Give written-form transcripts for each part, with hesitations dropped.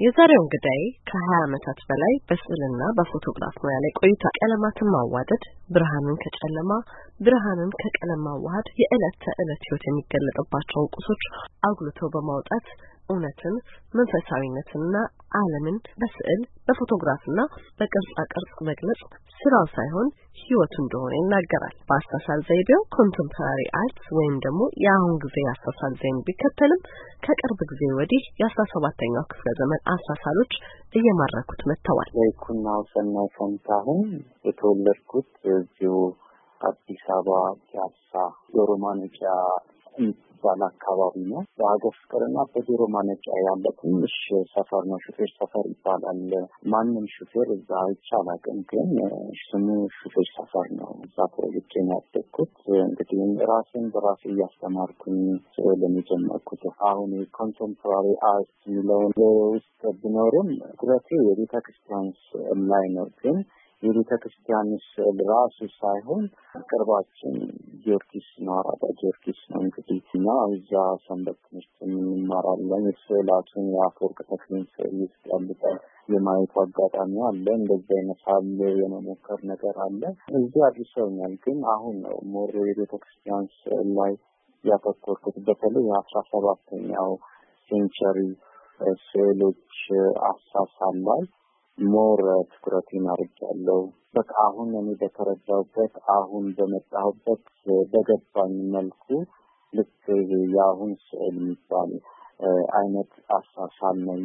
የዛሬው እንግዳይ ከ20 ዓመታት በላይ በስዕልና በፎቶግራፍ ሙያ ላይ ቆይታ ቀለማትን ማዋደድ ብርሃንን ከጨለማ ብርሃንን ከቀለም ማዋሃድ የዕለት ተዕለት ህይወት የሚገለጥባቸው ቁሶች አጉልተው በማውጣት እውነትን መንፈሳዊነትና ዓለምን በስዕል በፎቶግራፍና በቅርጻ ቅርጽ መግለጽ ስራው ሳይሆን ህይወቱ እንደሆነ ይናገራል። በአሳሳል ዘይቤው ኮንቴምፖራሪ አርት ወይም ደግሞ የአሁን ጊዜ አሳሳል ዘይቤ ቢከተልም ከቅርብ ጊዜ ወዲህ የ17ኛው ክፍለ ዘመን አሳሳሎች እየማረኩት መጥተዋል። ለኩናው ሰናይ ፈንታሁን የተወለድኩት እዚሁ አዲስ አበባ ፒያሳ ሮማንጫ ባላ አካባቢ ነው። በአገር ፍቅርና በጆሮ ማነጫ ያለ ትንሽ ሰፈር ነው። ሹፌር ሰፈር ይባላል። ማንም ሹፌር እዛ ይቻላል ግን ስሙ ሹፌር ሰፈር ነው። እዛ ተወልጄ ነው ያደግኩት። እንግዲህ ራሴን በራሴ እያስተማርኩኝ ስዕልን የጀመርኩት አሁን ኮንቴምፖራሪ አርት የሚለውን ውስጥ ብኖርም ትኩረቴ የቤተክርስቲያን ስዕል ላይ ነው። ግን የቤተክርስቲያን ስዕል ራሱ ሳይሆን ቅርባችን ጊዮርጊስ ነው። አራዳ ጊዮርጊስ ነው። እንግዲህ እና እዛ ሰንበት ትምህርት እንማራለን። ስዕላቱን የአፈወርቅ ተክሌን ስዕል ውስጥ ያሉትን የማየት አጋጣሚ አለ። እንደዚህ አይነት ሳለ የመሞከር ነገር አለ። እዚህ አድርሰውኛል። ግን አሁን ነው ሞር የቤተክርስቲያን ስዕል ላይ ያተኮርኩት። በተለይ 17ኛው ሴንቸሪ ስዕሎች አሳሳል ላይ ሞር ትኩረቴን አድርጌያለሁ። በቃ አሁን እኔ በተረዳሁበት አሁን በመጣሁበት በገባኝ መልኩ ልክ የአሁን ስዕል የሚባል አይነት አሳሳል ነው።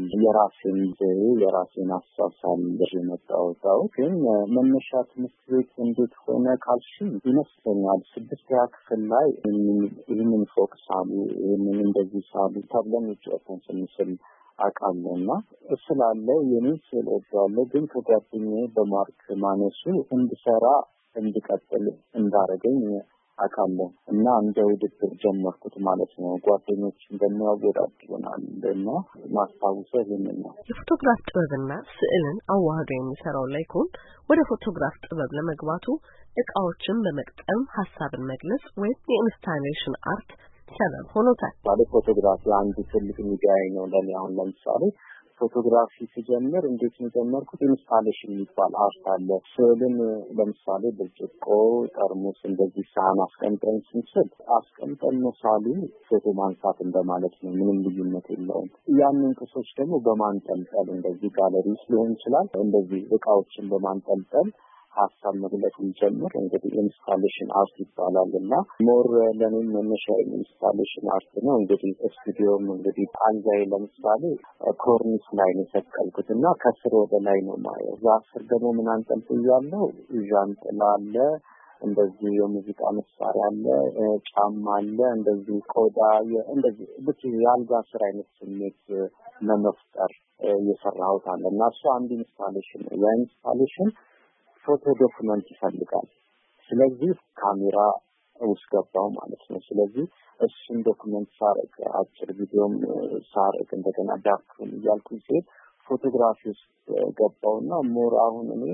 የራሴን አሳሳል የመጣሁት ግን መነሻ ትምህርት ቤት እንዴት ሆነ ካልሽኝ ይመስለኛል 6ኛ ክፍል ላይ ይህንን ፎክስ አሉ ይህንን እንደዚህ ሳሉ ተብለን ጨዋታን ስንስል አቃለና ስላለው የኔ ስዕል ወጣለ። ግን ከጓደኛዬ በማርክ ማነሱ እንድሰራ እንድቀጥል እንዳረገኝ አቃለ እና እንደ ውድድር ጀመርኩት ማለት ነው። ጓደኞች እንደሚያወዳድሩናል እና ማስታወሰው ይሄንን ነው። የፎቶግራፍ ጥበብና ስዕልን አዋህዶ የሚሰራው ላይኮን ወደ ፎቶግራፍ ጥበብ ለመግባቱ እቃዎችን በመቅጠም ሐሳብን መግለጽ ወይም የኢንስታሌሽን አርት ሰበብ ሆኖታል። ፎቶግራፊ አንዱ ትልቅ ሚዲያዬ ነው። አሁን ለምሳሌ ፎቶግራፊ ሲጀምር እንዴት ነው ጀመርኩት? ኢንስታሌሽን የሚባል አርት አለ። ስዕልን ለምሳሌ ብርጭቆ፣ ጠርሙስ እንደዚህ ሳህን አስቀምጠን ስንስል አስቀምጠን ሳሉ ፎቶ ማንሳት እንደማለት ነው። ምንም ልዩነት የለውም። ያንን ቁሶች ደግሞ በማንጠልጠል እንደዚህ ጋለሪ ሊሆን ይችላል። እንደዚህ እቃዎችን በማንጠልጠል ሀሳብ መግለጽ ጀምር እንግዲህ ኢንስታሌሽን አርት ይባላልና ሞር ለኔ መነሻ ኢንስታሌሽን አርት ነው። እንግዲህ ስቱዲዮም እንግዲህ አንዛይ ለምሳሌ ኮርኒስ ላይ ነው ተቀልኩትና ከስር ወደ ላይ ነው ማለት ዛስር ደግሞ ምን አንጠልጥያለሁ ዣንጥላ አለ፣ እንደዚህ የሙዚቃ መሳሪያ አለ፣ ጫማ አለ፣ እንደዚህ ቆዳ እንደዚህ ብቻ ያልጋ ስራ አይነት ስሜት ለመፍጠር የሰራሁት አለ እና እሱ አንድ ኢንስታሌሽን ነው። ያ ኢንስታሌሽን ፎቶ ዶክመንት ይፈልጋል። ስለዚህ ካሜራ ውስጥ ገባው ማለት ነው። ስለዚህ እሱን ዶክመንት ሳረግ አጭር ቪዲዮም ሳረግ እንደገና ዳርኩን ያልኩኝ ሲል ፎቶግራፊ ውስጥ ገባውና ሞር አሁን እኔ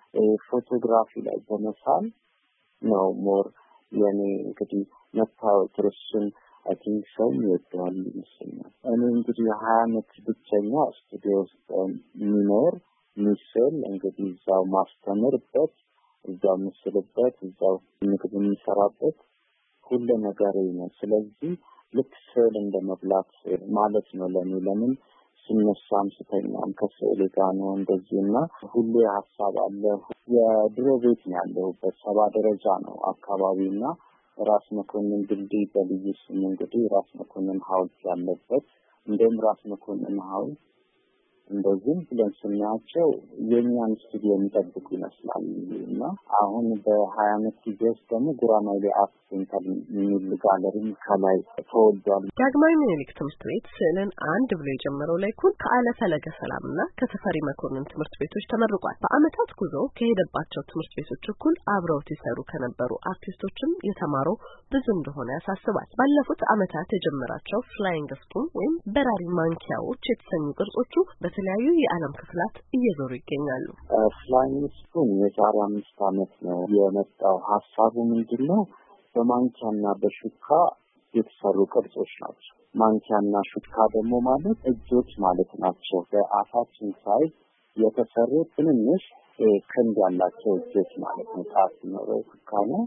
ፎቶግራፊ ላይ በመሳል ነው ሞር የኔ እንግዲህ መታወቂያችን አይ ቲንክ ሰው ይወጣል ይመስለኛል። እኔ እንግዲህ 20 ዓመት ብቸኛ ስቱዲዮ ውስጥ ሚኖር ምስል እንግዲህ እዛው ማስተምርበት እዛው ምስልበት እዛው ምግብ የሚሰራበት ሁሉ ነገር ነው። ስለዚህ ልክ ስዕል እንደመብላት ማለት ነው ለምን ሲነሳም ስተኛም ከስዕል ጋር ነው እንደዚህና ሁሉ ሀሳብ አለ። የድሮ ቤት ነው ያለሁበት 7 ደረጃ ነው አካባቢና ራስ መኮንን ድልድይ በልዩ ስም እንግዲህ ራስ መኮንን ሐውልት ያለበት እንደም ራስ መኮንን ሐውልት እንደዚህ ብለን ስናያቸው የኛን ስቱዲዮ የሚጠብቁ ይመስላልና አሁን በ20 ዓመት ጊዜ ውስጥ ደግሞ ጉራማይሌ አርት ሴንተር የሚል ጋለሪ ከላይ ተወልዷል። ዳግማዊ ምኒልክ ትምህርት ቤት ስዕልን አንድ ብሎ የጀመረው ላይኩን ከአለ ፈለገ ሰላምና ከተፈሪ መኮንን ትምህርት ቤቶች ተመርቋል። በአመታት ጉዞ ከሄደባቸው ትምህርት ቤቶች እኩል አብረውት ይሰሩ ከነበሩ አርቲስቶችም የተማረው ብዙ እንደሆነ ያሳስባል። ባለፉት አመታት የጀመራቸው ፍላይንግ ስፑን ወይም በራሪ ማንኪያዎች የተሰኙ ቅርጾቹ በተለያዩ የዓለም ክፍላት እየዞሩ ይገኛሉ። ፍላይንግ ስፑን የዛሬ 5 ዓመት ነው የመጣው። ሐሳቡ ምንድነው? በማንኪያና በሹካ የተሰሩ ቅርጾች ናቸው። ማንኪያና ሹካ ደግሞ ማለት እጆች ማለት ናቸው። በአፋችን ሳይዝ የተሰሩ ትንንሽ ክንድ ያላቸው እጆች ማለት ነው። ጣት ሲኖረው ሹካ ነው፣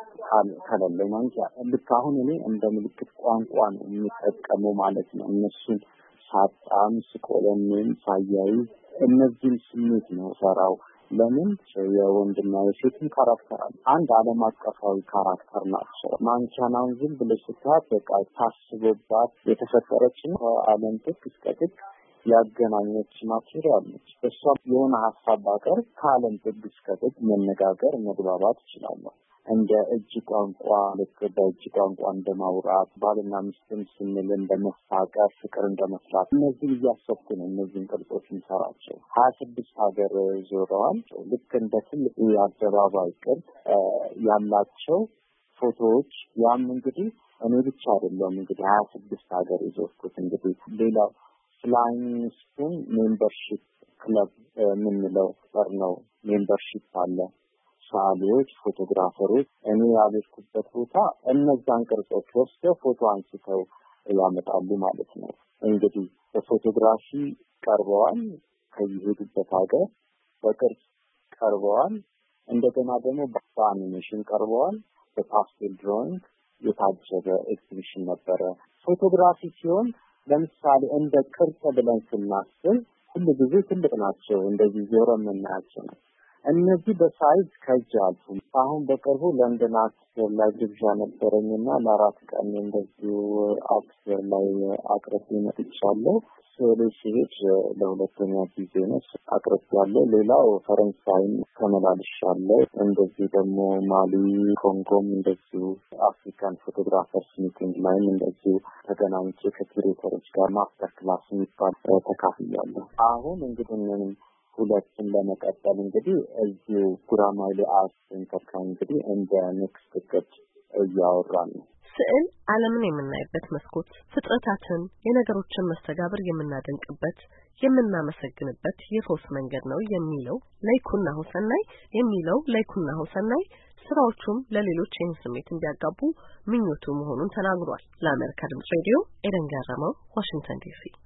ከሌለው ማንኪያ። ልክ አሁን እኔ እንደ ምልክት ቋንቋ ነው የሚጠቀመው ማለት ነው። እነሱን ሳጣም ስቆለምን ሳያይዝ እነዚህን ስሜት ነው ሰራው። ለምን የወንድና የሴትን ካራክተር አንድ ዓለም አቀፋዊ ካራክተር ናቸው። ማንኪያናውን ዝም ብለሽ ስታት በቃ ታስቦባት የተፈጠረች ነው። ዓለም ጥግ እስከ ጥግ ያገናኘች ማቴሪያል ነች። እሷ የሆነ ሀሳብ ባቀር ከዓለም ጥግ እስከ ጥግ መነጋገር መግባባት ይችላል። እንደ እጅ ቋንቋ ልክ በእጅ ቋንቋ እንደማውራት ባልና ሚስትን ስንል እንደመፋቀር ፍቅር እንደመስራት እነዚህ እያሰብኩ ነው እነዚህን ቅርጾች እንሰራቸው። 26 ሀገር ዞረዋል። ልክ እንደ ትልቅ የአደባባይ ቅርጽ ያላቸው ፎቶዎች ያም እንግዲህ እኔ ብቻ አይደለም እንግዲህ 26 ሀገር ይዞርኩት። እንግዲህ ሌላው ፍላይንግ ስፑን ሜምበርሺፕ ክለብ የምንለው ነው። ሜምበርሺፕ አለ። ሳሊዎች ፎቶግራፈሮች እኔ ያለኩበት ቦታ እነዛን ቅርጾች ወስደው ፎቶ አንስተው ያመጣሉ ማለት ነው። እንግዲህ በፎቶግራፊ ቀርበዋል፣ ከየሄዱበት ሀገር በቅርጽ ቀርበዋል፣ እንደገና ደግሞ በአኒሜሽን ቀርበዋል፣ በፓስቴል ድሮይንግ የታጀበ ኤግዚቢሽን ነበረ። ፎቶግራፊ ሲሆን ለምሳሌ እንደ ቅርጽ ብለን ስናስብ ሁሉ ጊዜ ትልቅ ናቸው፣ እንደዚህ ዞረ የምናያቸው ነው። እነዚህ በሳይዝ ከእጅ አልፉ። አሁን በቅርቡ ለንደን አክስፌር ላይ ግብዣ ነበረኝና ለ4 ቀን እንደዚሁ አክስፌር ላይ አቅርቤ መጥቻለሁ። ስለ ሲሄድ ለሁለተኛ ጊዜ ነው አቅርቤያለሁ። ሌላው ፈረንሳይም ተመላልሻለሁ። እንደዚህ ደግሞ ማሊ፣ ኮንጎም እንደዚሁ አፍሪካን ፎቶግራፈርስ ሚቲንግ ላይም እንደዚሁ ተገናኝቼ ከኪሬተሮች ጋር ማስተር ክላስ የሚባል ተካፍያለሁ። አሁን እንግዲህ ሁለቱን ለመቀጠል እንግዲህ እዚሁ ጉራማይሌ አርት ሴንተር እንግዲህ እንደ ኔክስት ስቴፕ እያወራን ነው። ስዕል ዓለምን የምናይበት መስኮት፣ ፍጥረታትን፣ የነገሮችን መስተጋብር የምናደንቅበት፣ የምናመሰግንበት የፈውስ መንገድ ነው የሚለው ለይኩና ሁሰናይ ስራዎቹም ለሌሎች ይህን ስሜት እንዲያጋቡ ምኞቱ መሆኑን ተናግሯል። ለአሜሪካ ድምጽ ሬዲዮ ኤደን ገረመው፣ ዋሽንግተን ዲሲ።